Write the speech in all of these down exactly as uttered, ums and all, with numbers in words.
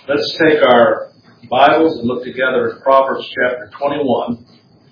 Let's take our Bibles and look together at Proverbs chapter twenty-one.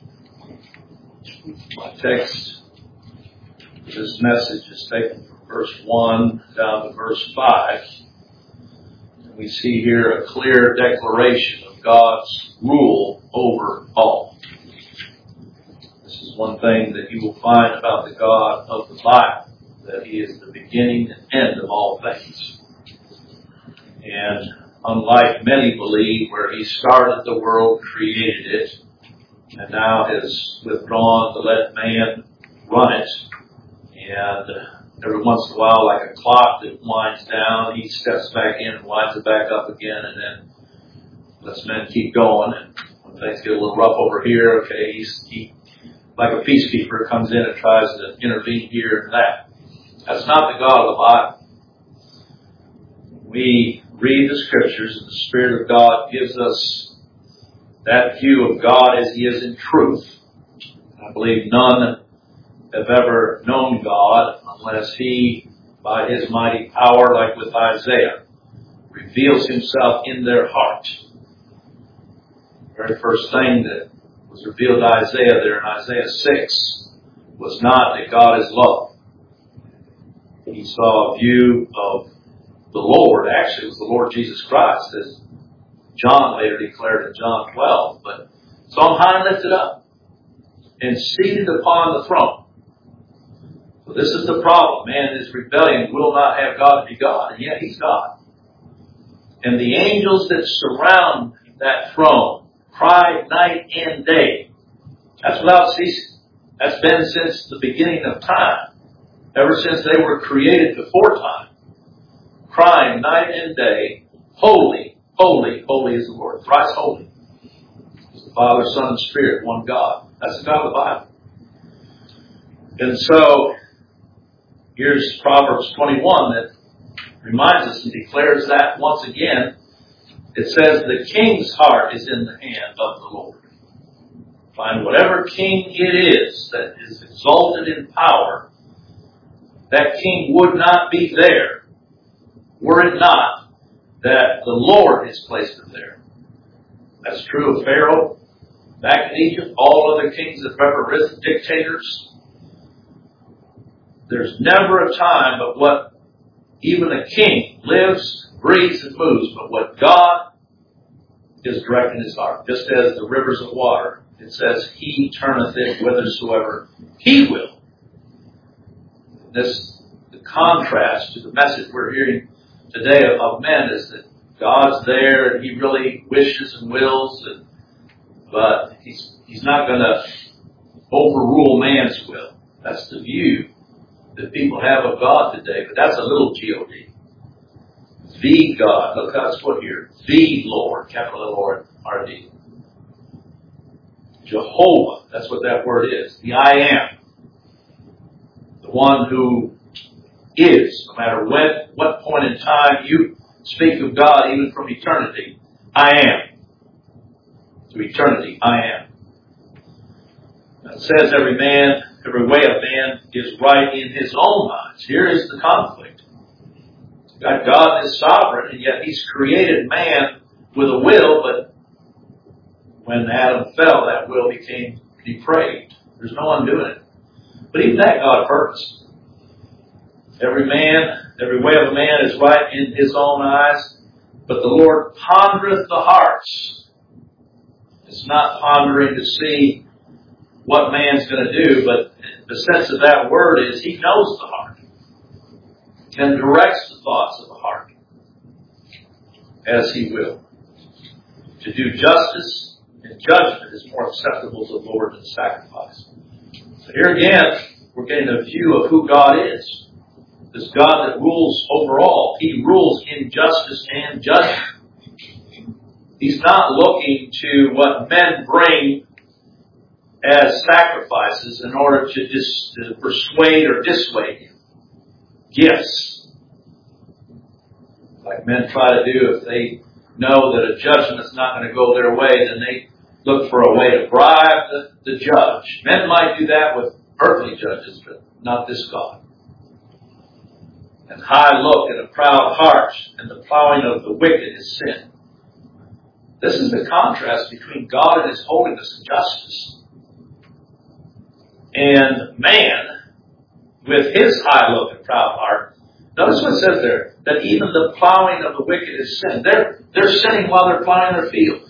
My text for this message is taken from verse one down to verse five. And we see here a clear declaration of God's rule over all. This is one thing that you will find about the God of the Bible, that He is the beginning and end of all things. And unlike many believe, where He started the world, created it, and now has withdrawn to let man run it, and every once in a while, like a clock that winds down, He steps back in and winds it back up again, and then lets men keep going. And when things get a little rough over here, okay, he's, he, like a peacekeeper, comes in and tries to intervene here and that. That's not the God of the Bible. We read the Scriptures, and the Spirit of God gives us that view of God as He is in truth. I believe none have ever known God unless He, by His mighty power, like with Isaiah, reveals Himself in their heart. The very first thing that was revealed to Isaiah there in Isaiah six was not that God is love. He saw a view of the Lord. Actually, it was the Lord Jesus Christ, as John later declared in John twelve. But saw Him high and lifted up and seated upon the throne. So this is the problem. Man in his rebellion will not have God to be God, and yet He's God. And the angels that surround that throne cry night and day. That's without ceasing. That's been since the beginning of time. Ever since they were created before time. Crying night and day, holy, holy, holy is the Lord. Thrice holy. It's the Father, Son, and Spirit, one God. That's the God of the Bible. And so, here's Proverbs twenty-one that reminds us and declares that once again. It says, the king's heart is in the hand of the Lord. Find whatever king it is that is exalted in power, that king would not be there were it not that the Lord has placed him there. That's true of Pharaoh back in Egypt, all other kings that have ever risen, dictators. There's never a time but what even a king lives, breathes, and moves, but what God is directing his heart. Just as the rivers of water, it says, He turneth it whithersoever He will. This, the contrast to the message we're hearing today of men is that God's there and He really wishes and wills, and, but He's He's not going to overrule man's will. That's the view that people have of God today, but that's a little G O D. The God, look how it's put here. The Lord, capital L Lord, R D. Jehovah, that's what that word is. The I am. The one who is, no matter when, what point in time you speak of God, even from eternity, I am. To eternity, I am. It says every man, every way of man is right in his own eyes. Here is the conflict. God, God is sovereign, and yet He's created man with a will, but when Adam fell, that will became depraved. There's no undoing it. But even that God purposed. Every man, every way of a man is right in his own eyes, but the Lord pondereth the hearts. It's not pondering to see what man's going to do, but the sense of that word is He knows the heart and directs the thoughts of the heart as He will. To do justice and judgment is more acceptable to the Lord than sacrifice. So here again, we're getting a view of who God is. This God that rules over all. He rules in justice and judgment. He's not looking to what men bring as sacrifices in order to, dis, to persuade or dissuade Him. Gifts. Like men try to do if they know that a judgment is not going to go their way, then they look for a way to bribe the, the judge. Men might do that with earthly judges, but not this God. And high look and a proud heart, and the plowing of the wicked is sin. This is the contrast between God and His holiness and justice. And man, with his high look and proud heart, notice what it says there, that even the plowing of the wicked is sin. They're, they're sinning while they're plowing their field.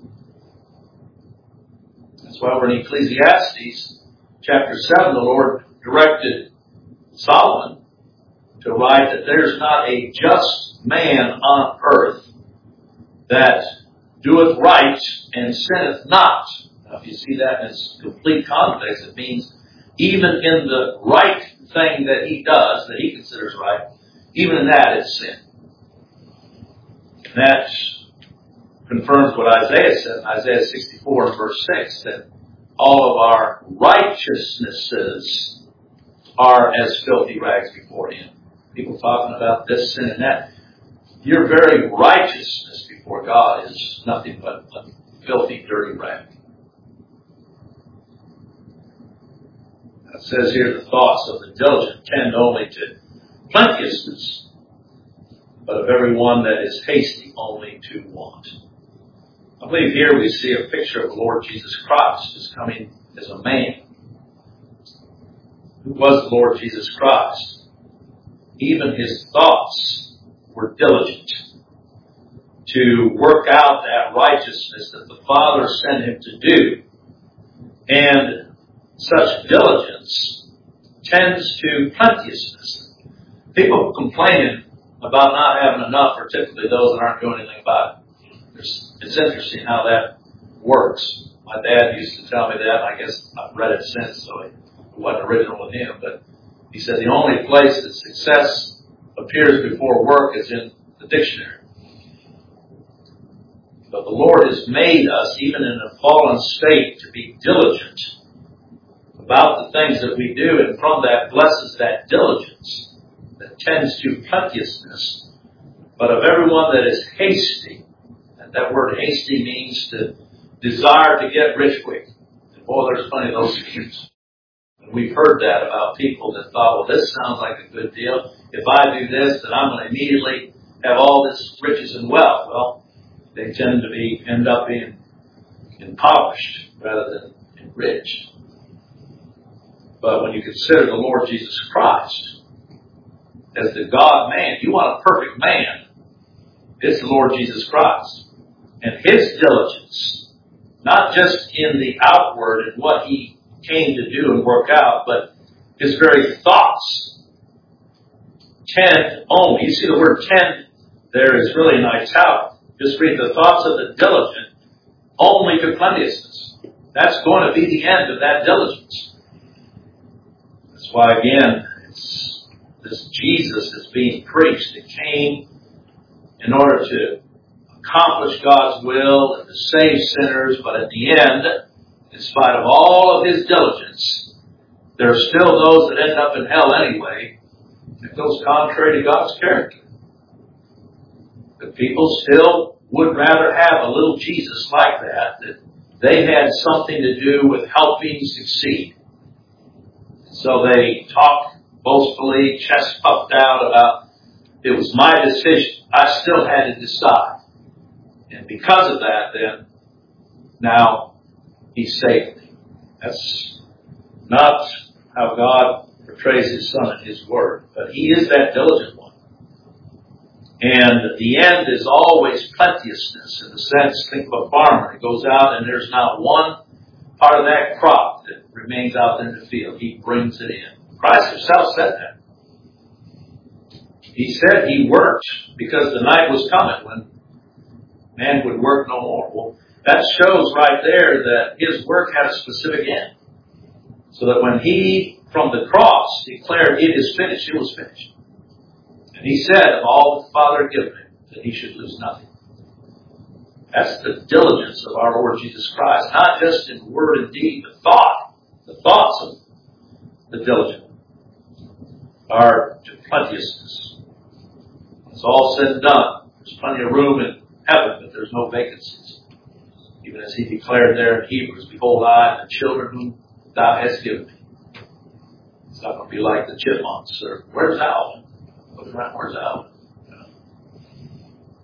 That's why over in Ecclesiastes chapter seven, the Lord directed Solomon to write that there's not a just man on earth that doeth right and sinneth not. Now, if you see that in its complete context, it means even in the right thing that he does, that he considers right, even in that it's sin. And that confirms what Isaiah said in Isaiah sixty-four, verse six, that all of our righteousnesses are as filthy rags before Him. People talking about this sin and that. Your very righteousness before God is nothing but a filthy, dirty rag. It says here, the thoughts of the diligent tend only to plenteousness, but of every one that is hasty only to want. I believe here we see a picture of the Lord Jesus Christ as coming as a man. Who was the Lord Jesus Christ? Even His thoughts were diligent to work out that righteousness that the Father sent Him to do. And such diligence tends to plenteousness. People complaining about not having enough are typically those that aren't doing anything about it. It's, it's interesting how that works. My dad used to tell me that. I guess I've read it since, so it wasn't original with him. But he said the only place that success appears before work is in the dictionary. But the Lord has made us, even in a fallen state, to be diligent about the things that we do, and from that blesses that diligence that tends to plenteousness. But of everyone that is hasty, and that word hasty means to desire to get rich quick. And boy, there's plenty of those schemes. And we've heard that about people that thought, well, this sounds like a good deal. If I do this, then I'm going to immediately have all this riches and wealth. Well, they tend to be end up being impoverished rather than enriched. But when you consider the Lord Jesus Christ as the God-man, you want a perfect man, it's the Lord Jesus Christ. And His diligence, not just in the outward and what He came to do and work out, but His very thoughts tend only. You see the word tend there is really an italic. Just read the thoughts of the diligent only to plenteousness. That's going to be the end of that diligence. That's why, again, it's this Jesus that's being preached that came in order to accomplish God's will and to save sinners, but at the end, in spite of all of His diligence, there are still those that end up in hell anyway. It goes contrary to God's character. The people still would rather have a little Jesus like that, that they had something to do with helping succeed. So they talk boastfully, chest puffed out about, it was my decision. I still had to decide. And because of that, then, now He saved me. That's not how God portrays His Son in His Word. But He is that diligent one. And the end is always plenteousness. In the sense, think of a farmer. He goes out and there's not one part of that crop that remains out there in the field. He brings it in. Christ Himself said that. He said He worked because the night was coming when man would work no more. Well, that shows right there that His work had a specific end. So that when He, from the cross, declared it is finished, it was finished. And He said of all that the Father had given Him, that He should lose nothing. That's the diligence of our Lord Jesus Christ. Not just in word and deed, but thought. The thoughts of the diligent are to plenteousness. It's all said and done. There's plenty of room in heaven, but there's no vacancies. Even as He declared there in Hebrews, behold, I and the children whom Thou hast given me. It's not going to be like the chipmunks. Or, where's Alvin? Look around, where's Alvin?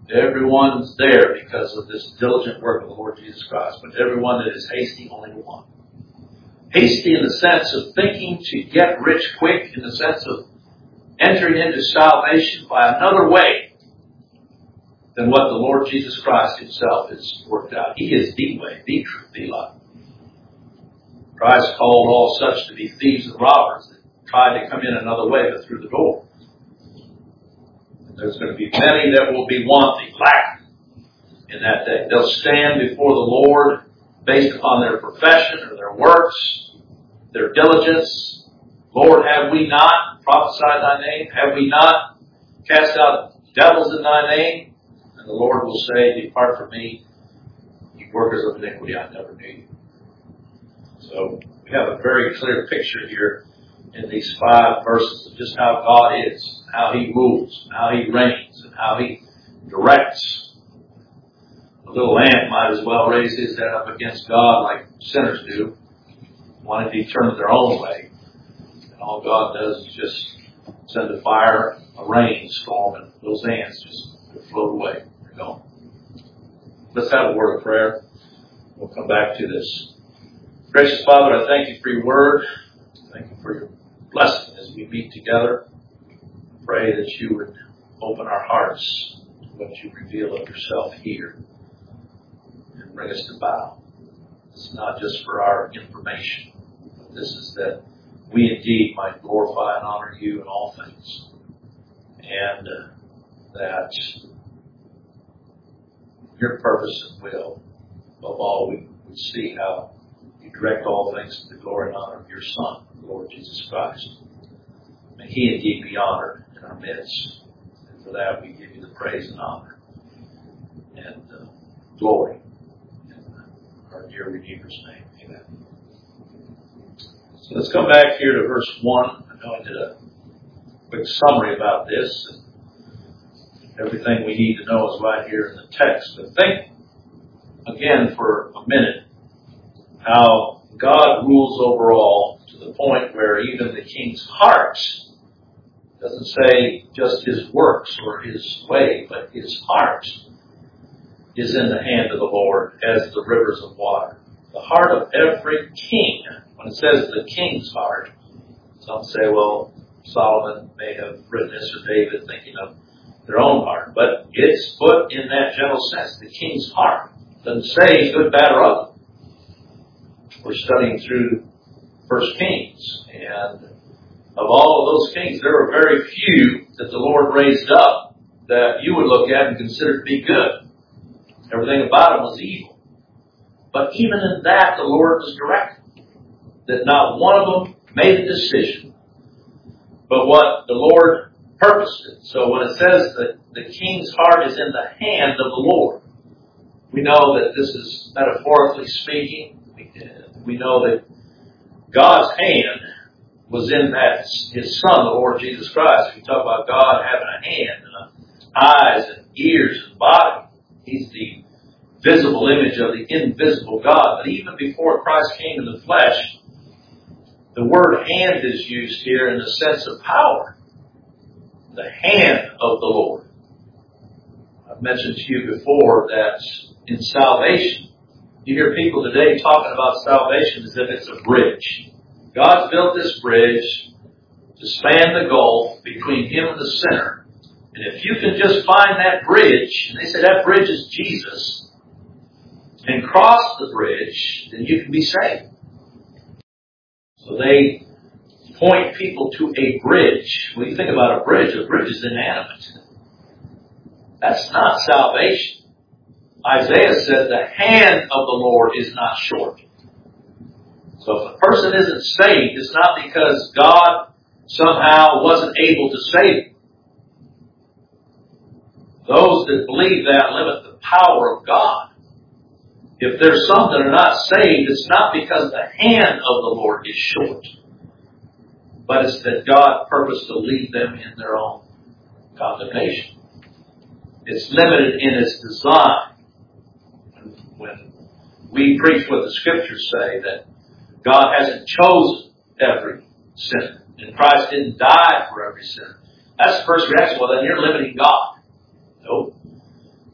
Everyone's there because of this diligent work of the Lord Jesus Christ. But everyone that is hasty, only one. Hasty in the sense of thinking to get rich quick, in the sense of entering into salvation by another way than what the Lord Jesus Christ Himself has worked out. He is the way, the truth, the life. Christ called all such to be thieves and robbers that tried to come in another way but through the door. And there's going to be many that will be wanting, lacking in that day. They'll stand before the Lord based upon their profession or their works, their diligence. Lord, have we not prophesied Thy name? Have we not cast out devils in Thy name? And the Lord will say, depart from me, you workers of iniquity, I never knew you. So we have a very clear picture here in these five verses of just how God is, how He rules, how He reigns, and how He directs. A little ant might as well raise his head up against God like sinners do, wanting to turn their own way. And all God does is just send a fire, a rainstorm, and those ants just float away. They're gone. Let's have a word of prayer. We'll come back to this. Gracious Father, I thank You for Your word. Thank You for Your blessing as we meet together. Pray that You would open our hearts to what You reveal of Yourself here and bring us to bow. It's not just for our information, but this is that we indeed might glorify and honor You in all things. And uh, that Your purpose and will, above all, we would see how You direct all things to the glory and honor of Your Son, the Lord Jesus Christ. May He indeed be honored in our midst. And for that we give You the praise and honor and uh, glory in our dear Redeemer's name. Amen. So let's come back here to verse one. I know I did a quick summary about this, and everything we need to know is right here in the text. But think again for a minute how God rules over all to the point where even the king's heart doesn't say just his works or his way, but his heart is in the hand of the Lord as the rivers of water. The heart of every king, when it says the king's heart, some say, well, Solomon may have written this or David thinking of their own heart, but it's put in that general sense, the king's heart. It doesn't say good, bad, or ugly. We're studying through First Kings, and of all of those kings, there are very few that the Lord raised up that you would look at and consider to be good. Everything about them was evil. But even in that, the Lord was directed, that not one of them made a decision, but what the Lord purposed it. So when it says that the king's heart is in the hand of the Lord, we know that this is metaphorically speaking. We know that God's hand was in that His Son, the Lord Jesus Christ. If you talk about God having a hand and eyes and ears and body, He's the visible image of the invisible God. But even before Christ came in the flesh, the word hand is used here in the sense of power. The hand of the Lord. I've mentioned to you before that in salvation, you hear people today talking about salvation as if it's a bridge. God's built this bridge to span the gulf between Him and the sinner. And if you can just find that bridge, and they say that bridge is Jesus, and cross the bridge, then you can be saved. So they point people to a bridge. When you think about a bridge, a bridge is inanimate. That's not salvation. Isaiah said the hand of the Lord is not short. So if a person isn't saved, it's not because God somehow wasn't able to save them. Those that believe that limit the power of God. If there's some that are not saved, it's not because the hand of the Lord is short, but it's that God purposed to lead them in their own condemnation. It's limited in its design. When we preach what the Scriptures say, that God hasn't chosen every sinner, and Christ didn't die for every sinner, that's the first reaction. Well, then you're limiting God. No.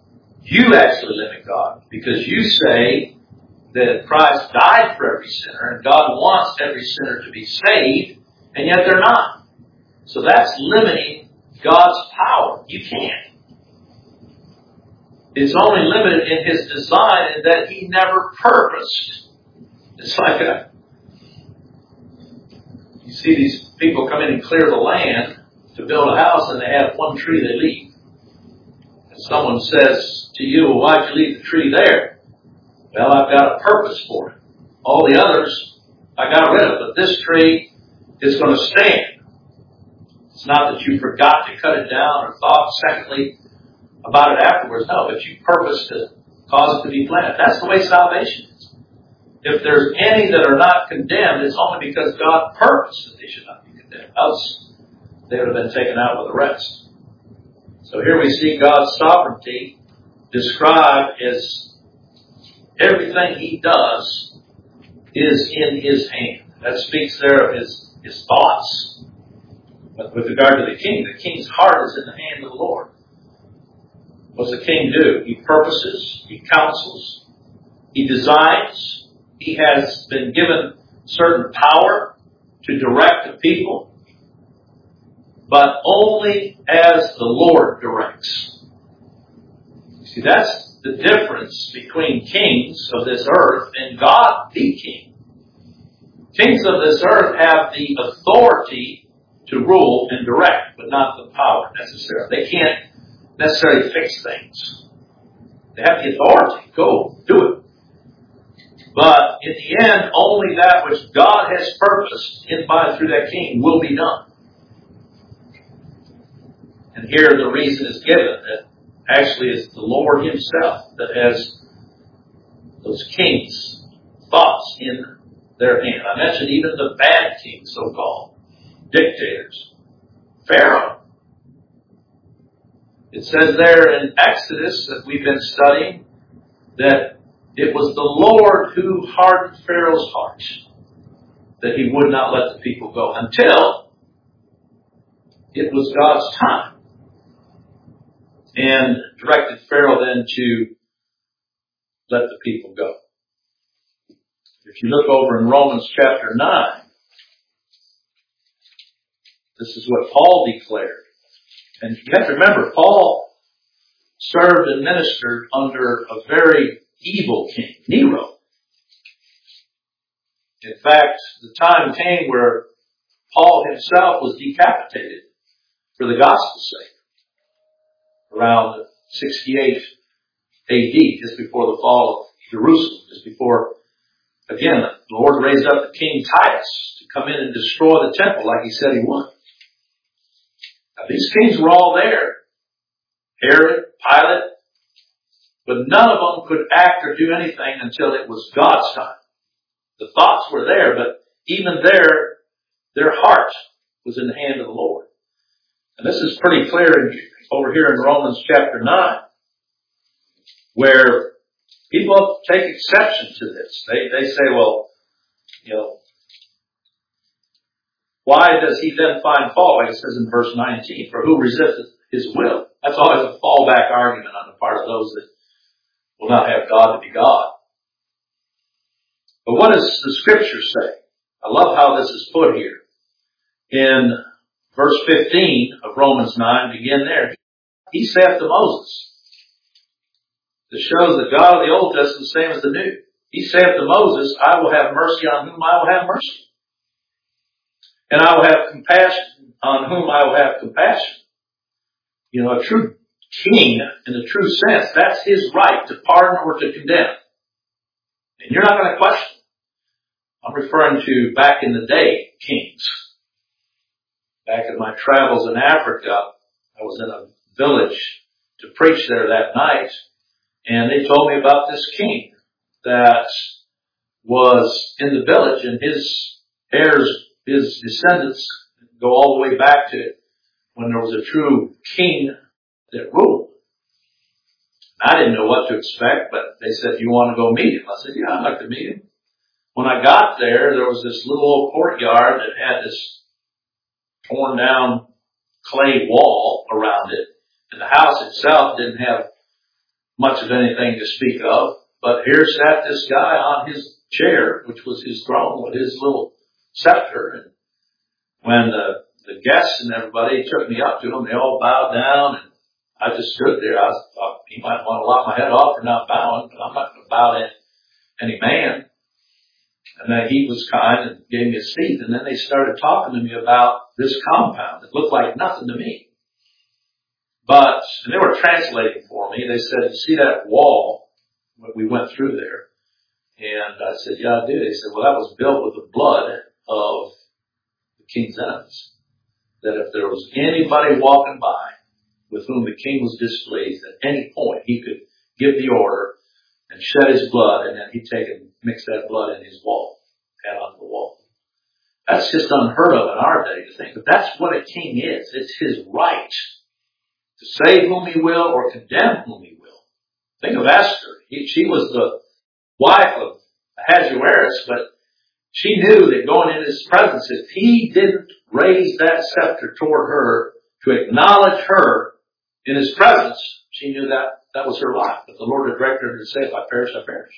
You actually limit God because you say that Christ died for every sinner and God wants every sinner to be saved, and yet they're not. So that's limiting God's power. You can't. It's only limited in His design in that He never purposed. It's like a, you see these people come in and clear the land to build a house and they have one tree they leave. And someone says to you, well, why'd you leave the tree there? Well, I've got a purpose for it. All the others I got rid of, but this tree is going to stand. It's not that you forgot to cut it down or thought secondly about it afterwards. No, but you purpose to cause it to be planted. That's the way salvation is. If there's any that are not condemned, it's only because God purposed that they should not be condemned. Else, they would have been taken out with the rest. So here we see God's sovereignty described as everything He does is in His hand. That speaks there of His, His thoughts. But with regard to the king, the king's heart is in the hand of the Lord. What does the king do? He purposes, he counsels, he designs, he has been given certain power to direct the people, but only as the Lord directs. You see, that's the difference between kings of this earth and God, the king. Kings of this earth have the authority to rule and direct, but not the power necessarily. They can't necessarily fix things. They have the authority. Go, do it. But in the end, only that which God has purposed in by through that king will be done. And here the reason is given that actually it's the Lord Himself that has those kings' thoughts in their hand. I mentioned even the bad kings, so-called dictators. Pharaoh. It says there in Exodus that we've been studying that it was the Lord who hardened Pharaoh's heart, that he would not let the people go until it was God's time, and directed Pharaoh then to let the people go. If you look over in Romans chapter nine, this is what Paul declared. And you have to remember, Paul served and ministered under a very evil king, Nero. In fact, the time came where Paul himself was decapitated for the gospel's sake, around sixty-eight A D, just before the fall of Jerusalem, just before, again, the Lord raised up the king Titus to come in and destroy the temple like He said He would. Now, these kings were all there. Herod, Pilate, but none of them could act or do anything until it was God's time. The thoughts were there, but even there, their heart was in the hand of the Lord. And this is pretty clear over here in Romans chapter nine, where people take exception to this. They, they say, well, you know, why does He then find fault? Like it says in verse nineteen, for who resisteth His will? That's always a fallback argument on the part of those that will not have God to be God. But what does the Scripture say? I love how this is put here. In verse fifteen of Romans nine, begin there. He saith to Moses. This shows that God of the Old Testament is the same as the New. He saith to Moses, I will have mercy on whom I will have mercy. And I will have compassion on whom I will have compassion. You know, a true king, in the true sense, that's his right to pardon or to condemn. And you're not going to question. I'm referring to back in the day, kings. Back in my travels in Africa, I was in a village to preach there that night, and they told me about this king that was in the village, and his heirs, his descendants go all the way back to when there was a true king that ruled. I didn't know what to expect, but they said, you want to go meet him? I said, yeah, I'd like to meet him. When I got there, there was this little old courtyard that had this torn down clay wall around it. And the house itself didn't have much of anything to speak of. But here sat this guy on his chair, which was his throne, with his little scepter. And when the, the guests and everybody took me up to him, they all bowed down, and I just stood there. I thought, he might want to lop my head off for not bowing, but I'm not going to bow to any man. And then he was kind and gave me a seat. And then they started talking to me about this compound. It looked like nothing to me. But, and they were translating for me. They said, you see that wall? We went through there. And I said, yeah, I do. They said, well, that was built with the blood of the king's enemies. That if there was anybody walking by with whom the king was displeased, at any point he could give the order and shed his blood, and then he'd take and mix that blood in his wall, add onto the wall. That's just unheard of in our day to think. But that's what a king is. It's his right to save whom he will or condemn whom he will. Think of Esther. He, she was the wife of Ahasuerus, but she knew that going in his presence, if he didn't raise that scepter toward her to acknowledge her in his presence, she knew that that was her life. But the Lord had directed her to say, if I perish, I perish.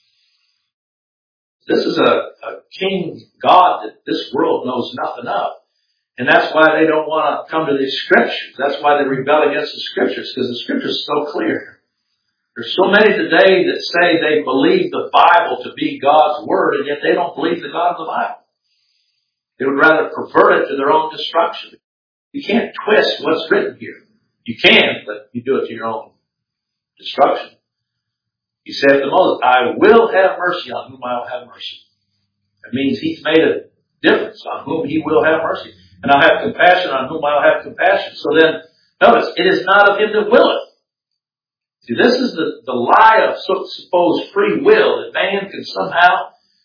This is a, a king God that this world knows nothing of. And that's why they don't want to come to these scriptures. That's why they rebel against the scriptures, because the scriptures are so clear. There's so many today that say they believe the Bible to be God's word, and yet they don't believe the God of the Bible. They would rather pervert it to their own destruction. You can't twist what's written here. You can, but you do it to your own destruction. He said to Moses, I will have mercy on whom I will have mercy. That means he's made a difference on whom he will have mercy. And I'll have compassion on whom I'll have compassion. So then, notice, it is not of him that willeth. See, this is the, the lie of supposed free will, that man can somehow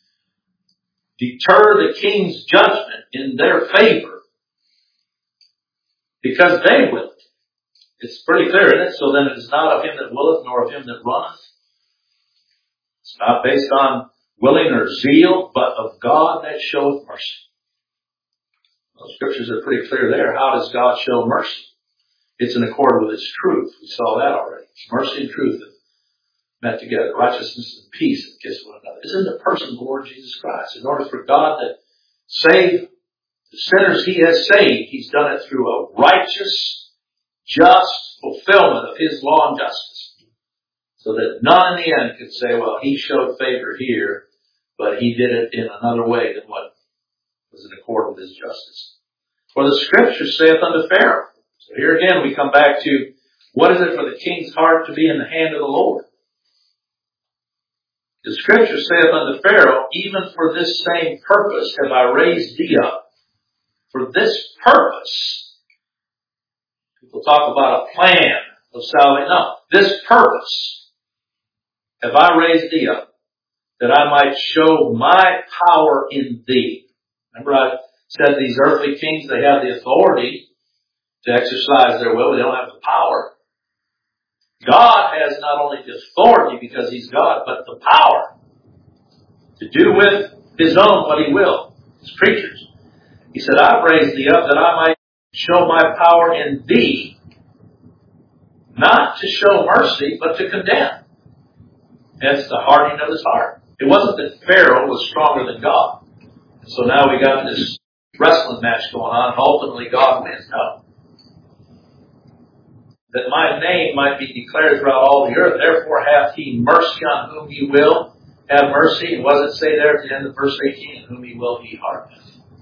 deter the king's judgment in their favor because they will it. It's pretty clear, isn't it? So then it is not of him that willeth, nor of him that runneth. It's not based on willing or zeal, but of God that showeth mercy. Well, the scriptures are pretty clear there. How does God show mercy? It's in accord with His truth. We saw that already. Mercy and truth have met together. Righteousness and peace have kissed one another. It's in the person of the Lord Jesus Christ. In order for God to save the sinners He has saved, He's done it through a righteous, just fulfillment of His law and justice. So that none in the end could say, well, He showed favor here, but He did it in another way than what was in accord with His justice. For the Scripture saith unto Pharaoh. So here again we come back to, what is it for the king's heart to be in the hand of the Lord? The Scripture saith unto Pharaoh, even for this same purpose have I raised thee up. For this purpose. People talk about a plan of salvation. No, this purpose have I raised thee up, that I might show my power in thee. Remember I said these earthly kings, they have the authority to exercise their will, but they don't have the power. God has not only the authority because He's God, but the power to do with His own what He will, His creatures. He said, I've raised thee up that I might show my power in thee, not to show mercy, but to condemn. That's the hardening of his heart. It wasn't that Pharaoh was stronger than God. And so now we got this wrestling match going on, and ultimately God wins. No. That my name might be declared throughout all the earth. Therefore hath He mercy on whom He will have mercy. And what does it say there at the end of verse eighteen? Whom He will He hardeneth.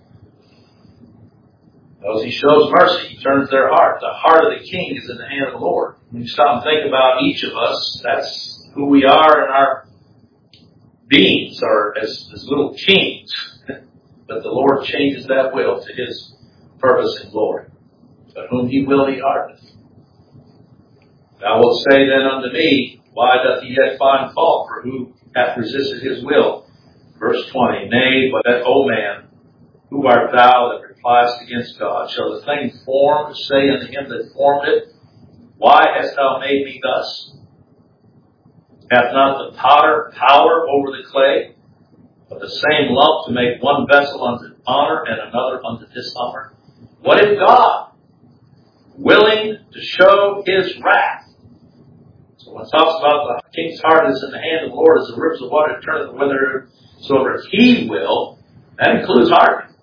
As He shows mercy, He turns their heart. The heart of the king is in the hand of the Lord. When you stop and think about each of us, that's who we are in our beings, are as, as little kings. But the Lord changes that will to His purpose and glory. But whom He will He hardeneth. Thou wilt say then unto me, why doth he yet find fault? For who hath resisted His will? Verse twenty, nay, but that, O man, who art thou that repliest against God? Shall the thing formed say unto him that formed it, why hast thou made me thus? Hath not the potter power over the clay, of the same lump to make one vessel unto honor and another unto dishonor? What if God, willing to show His wrath? So So when it talks about the king's heart is in the hand of the Lord as the rivers of water turneth whithersoever he will, that includes hardening.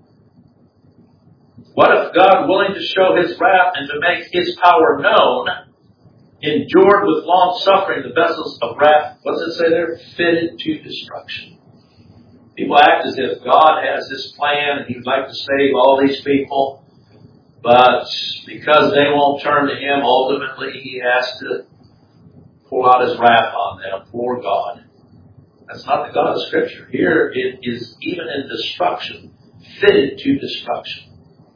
What if God, willing to show his wrath and to make his power known, endured with long suffering the vessels of wrath, what does it say there? Fitted to destruction. People act as if God has this plan and he'd like to save all these people, but because they won't turn to him, ultimately he has to pour out his wrath on them. Poor God. That's not the God of Scripture. Here it is, even in destruction, fitted to destruction.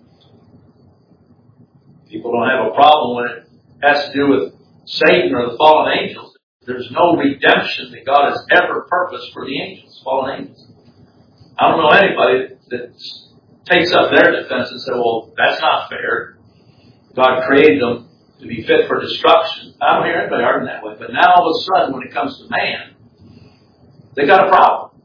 People don't have a problem when it has to do with Satan or the fallen angels. There's no redemption that God has ever purposed for the angels, fallen angels. I don't know anybody that takes up their defense and says, well, that's not fair. God created them to be fit for destruction. I don't hear anybody arguing that way. But now all of a sudden, when it comes to man, they got a problem.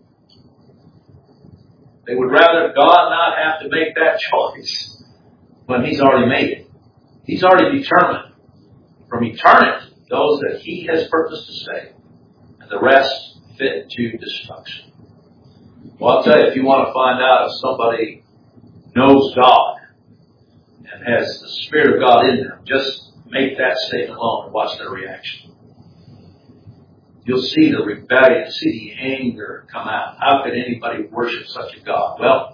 They would rather God not have to make that choice when he's already made it. He's already determined from eternity those that he has purposed to save, and the rest fit to destruction. Well, I'll tell you, if you want to find out if somebody knows God and has the Spirit of God in them, just make that statement alone and watch their reaction. You'll see the rebellion, see the anger come out. How could anybody worship such a God? Well,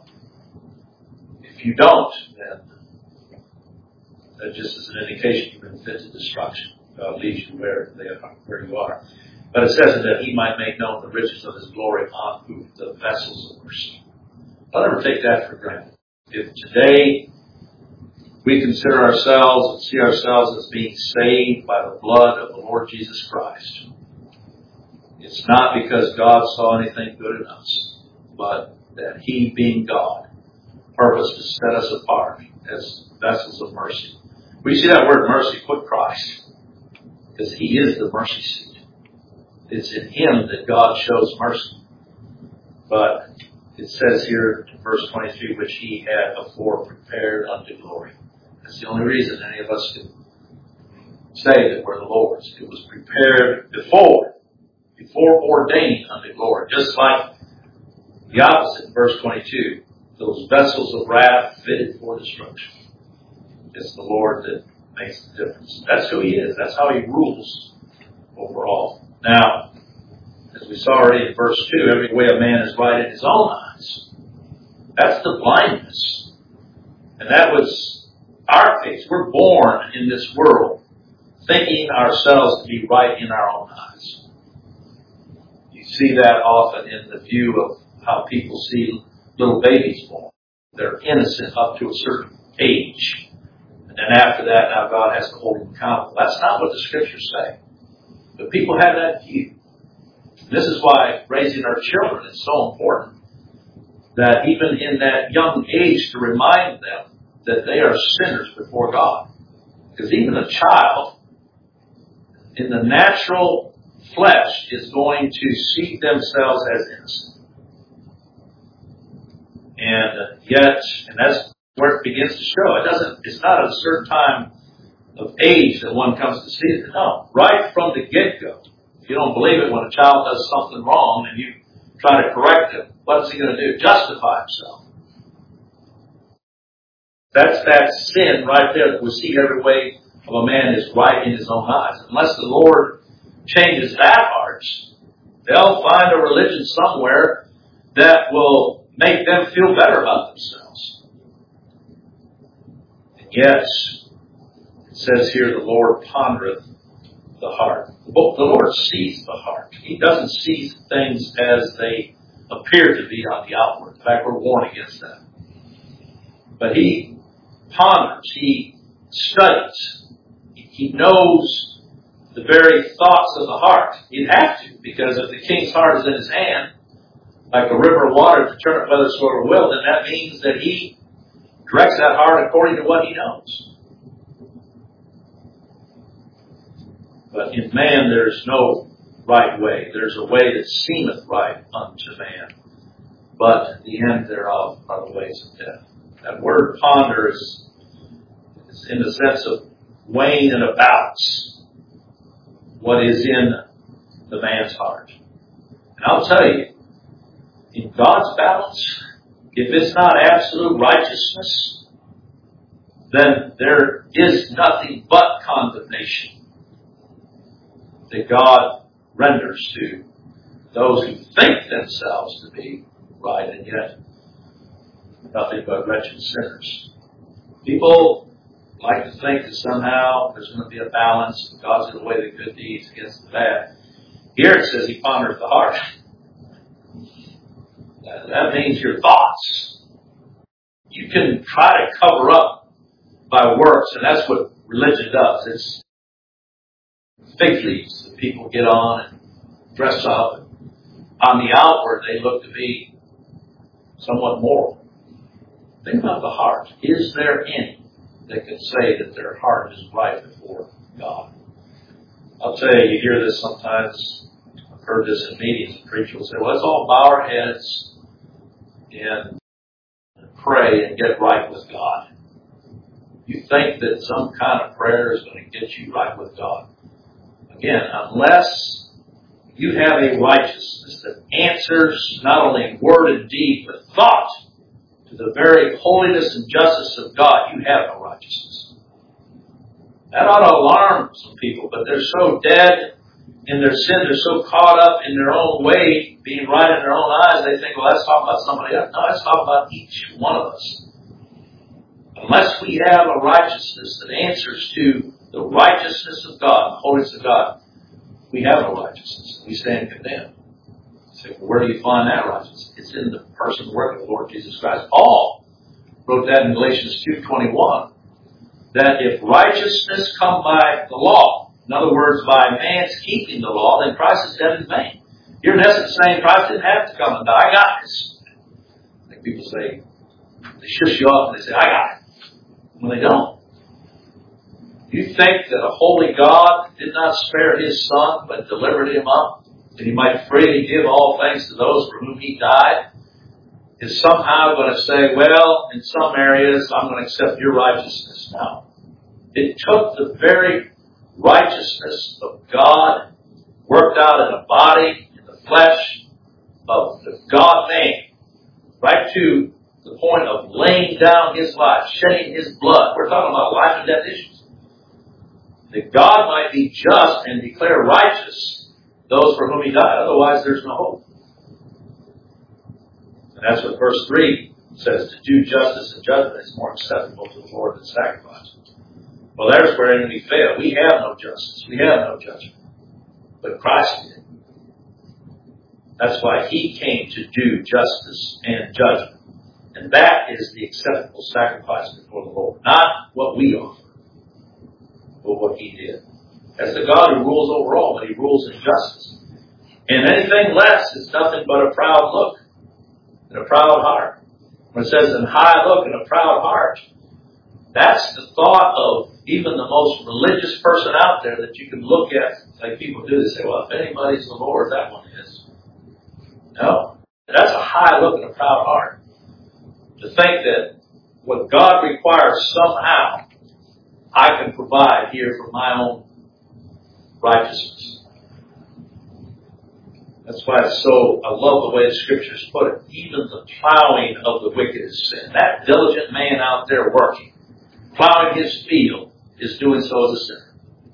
if you don't, then that just is an indication you've been fit to destruction. God leads you where, they are, where you are. But it says that he might make known the riches of his glory on who the vessels of mercy. Don't ever take that for granted. If today we consider ourselves and see ourselves as being saved by the blood of the Lord Jesus Christ, it's not because God saw anything good in us, but that he, being God, purposed to set us apart as vessels of mercy. We see that word mercy, put Christ, because he is the mercy seat. It's in him that God shows mercy. But it says here in verse twenty-three, which he had before prepared unto glory. That's the only reason any of us can say that we're the Lord's. It was prepared before, before ordained unto glory. Just like the opposite in verse twenty-two, those vessels of wrath fitted for destruction. It's the Lord that makes the difference. That's who he is. That's how he rules over all. Now, as we saw already in verse two, every way a man is right in his own eyes. That's the blindness. And that was our case. We're born in this world thinking ourselves to be right in our own eyes. You see that often in the view of how people see little babies born. They're innocent up to a certain age. And then after that, now God has to hold them accountable. That's not what the Scriptures say. But people have that view. This is why raising our children is so important. That even in that young age to remind them that they are sinners before God. Because even a child in the natural flesh is going to see themselves as innocent. And yet, and that's where it begins to show. It doesn't, it's not at a certain time of age that one comes to see it. No, right from the get-go. If you don't believe it, when a child does something wrong and you try to correct him, what's he going to do? Justify himself. That's that sin right there that we see every way of a man is right in his own eyes. Unless the Lord changes that heart, they'll find a religion somewhere that will make them feel better about themselves. And yes, it says here, the Lord pondereth the heart. The Lord sees the heart. He doesn't see things as they appear to be on the outward. In fact, we're warned against that. But he ponders. He studies. He knows the very thoughts of the heart. He'd have to, because if the king's heart is in his hand, like a river of water to turn it whithersoever will, then that means that he directs that heart according to what he knows. But in man there's no right way. There's a way that seemeth right unto man, but the end thereof are the ways of death. That word ponder is, is in the sense of weighing and about. what is in the man's heart. And I'll tell you, in God's balance, if it's not absolute righteousness, then there is nothing but condemnation that God renders to those who think themselves to be right, and yet nothing but wretched sinners. People like to think that somehow there's going to be a balance, and God's going to weigh the good deeds against the bad. Here it says He ponders the heart. That means your thoughts. You can try to cover up by works, and that's what religion does. It's fig leaves that people get on and dress up. On the outward, they look to be somewhat moral. Think about the heart. Is there any that can say that their heart is right before God? I'll tell you, you hear this sometimes. I've heard this in meetings. The preacher will say, well, let's all bow our heads and pray and get right with God. You think that some kind of prayer is going to get you right with God. Again, unless you have a righteousness that answers not only in word and deed, but thought to the very holiness and justice of God, you have no righteousness. That ought to alarm some people, but they're so dead in their sin, they're so caught up in their own way, being right in their own eyes, they think, well, that's talking about somebody else. No, that's talking about each one of us. Unless we have a righteousness that answers to the righteousness of God, the holiness of God, we have no righteousness. We stand condemned. You say, well, where do you find that righteousness? It's in the person and work of the Lord Jesus Christ. Paul wrote that in Galatians two twenty-one, that if righteousness come by the law, in other words, by man's keeping the law, then Christ is dead in vain. You're in essence saying Christ didn't have to come and die. I got this. I think people say, they shush you off and they say, I got it. When they don't. You think that a holy God did not spare His Son, but delivered Him up, that He might freely give all things to those for whom He died, is somehow going to say, well, in some areas, I'm going to accept your righteousness now. It took the very righteousness of God, worked out in a body, in the flesh, of the God-man, right to the point of laying down His life, shedding His blood. We're talking about life and death issues. That God might be just and declare righteous those for whom He died. Otherwise, there's no hope. And that's what verse three says. To do justice and judgment is more acceptable to the Lord than sacrifice. Well, there's where we fail. We have no justice. We have no judgment. But Christ did. That's why He came to do justice and judgment. And that is the acceptable sacrifice before the Lord. Not what we offer, but what He did. As the God who rules over all, but He rules in justice. And anything less is nothing but a proud look and a proud heart. When it says, an high look and a proud heart, that's the thought of even the most religious person out there that you can look at, like people do. They say, well, if anybody's the Lord, that one is. No. That's a high look and a proud heart. To think that what God requires somehow I can provide here for my own righteousness. That's why it's so, I love the way the Scriptures put it. Even the plowing of the wicked is sin. That diligent man out there working, plowing his field, is doing so as a sinner.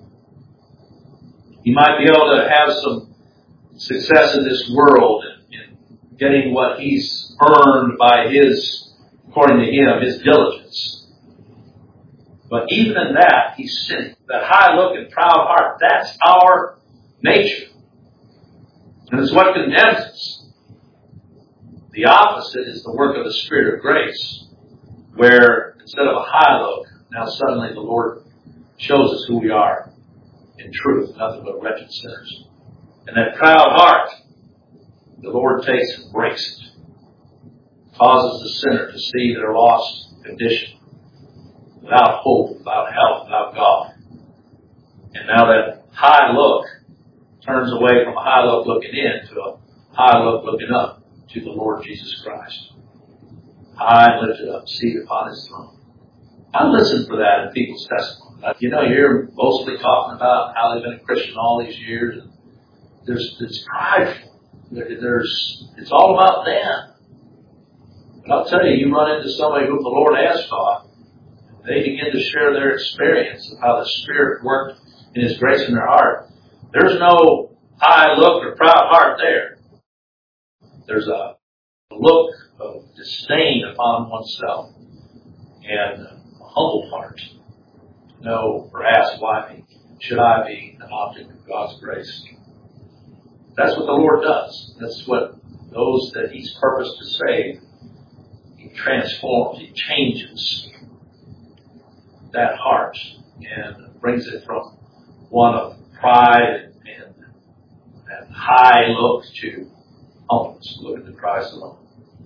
He might be able to have some success in this world in, in getting what he's earned by his, according to him, his diligence. But even in that, he's sinning. That high look and proud heart, that's our nature. And it's what condemns us. The opposite is the work of the Spirit of grace, where instead of a high look, now suddenly the Lord shows us who we are in truth, nothing but wretched sinners. And that proud heart, the Lord takes and breaks it, causes the sinner to see their lost condition, without hope, without help, without God. And now that high look turns away from a high look looking in to a high look looking up to the Lord Jesus Christ. High and lifted up, seated upon His throne. I listen for that in people's testimony. You know, you're mostly talking about how they've been a Christian all these years. And there's, it's prideful. There, there's, it's all about them. But I'll tell you, you run into somebody who the Lord has taught, they begin to share their experience of how the Spirit worked in His grace in their heart. There's no high look or proud heart there. There's a look of disdain upon oneself and a humble heart. No, or ask, why should I be an object of God's grace? That's what the Lord does. That's what those that He's purposed to save, He transforms, He changes that heart and brings it from one of pride and, and high look to humbleness, looking to Christ alone.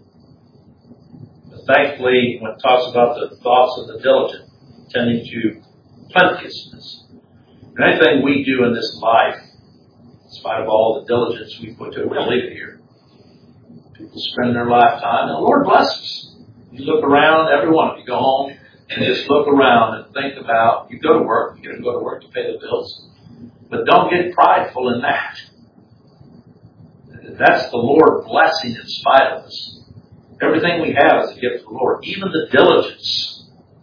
But thankfully, when it talks about the thoughts of the diligent, tending to plenteousness, and anything we do in this life, in spite of all the diligence we put to it, we'll leave it here. People spend their lifetime, and the Lord blesses. You look around, every one of you go home and just look around and think about, you go to work, you're going to go to work to pay the bills, but don't get prideful in that. That's the Lord blessing in spite of us. Everything we have is a gift from the Lord. Even the diligence,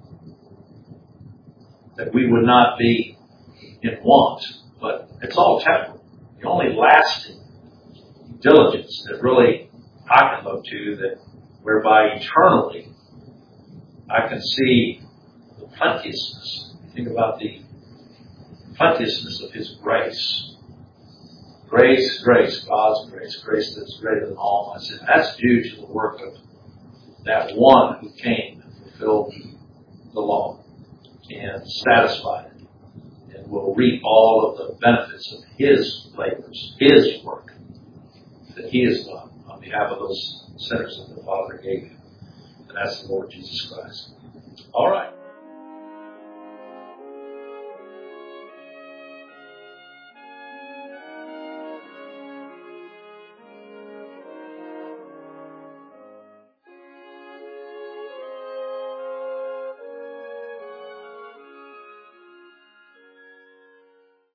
that we would not be in want, but it's all temporal. The only lasting diligence that really I can look to, that whereby eternally I can see the plenteousness. Think about the plenteousness of His grace. Grace, grace, God's grace, grace that's greater than all my sin. That's due to the work of that one who came and fulfilled the law and satisfied it, and will reap all of the benefits of His labors, His work that He has done on behalf of those sinners that the Father gave Him. And that's the Lord Jesus Christ. All right.